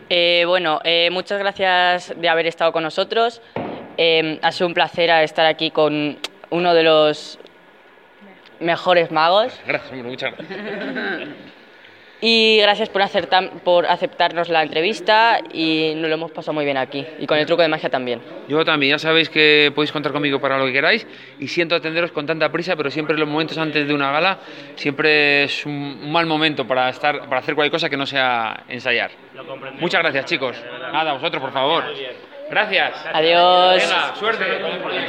Muchas gracias de haber estado con nosotros. Ha sido un placer estar aquí con uno de los mejores magos. Gracias, hombre, muchas gracias. Y gracias por aceptarnos la entrevista y nos lo hemos pasado muy bien aquí. Y con el truco de magia también. Yo también, ya sabéis que podéis contar conmigo para lo que queráis y siento atenderos con tanta prisa, pero siempre los momentos antes de una gala siempre es un mal momento para hacer cualquier cosa que no sea ensayar. Muchas gracias, chicos. Nada, vosotros, por favor. Gracias. Adiós. Venga, suerte.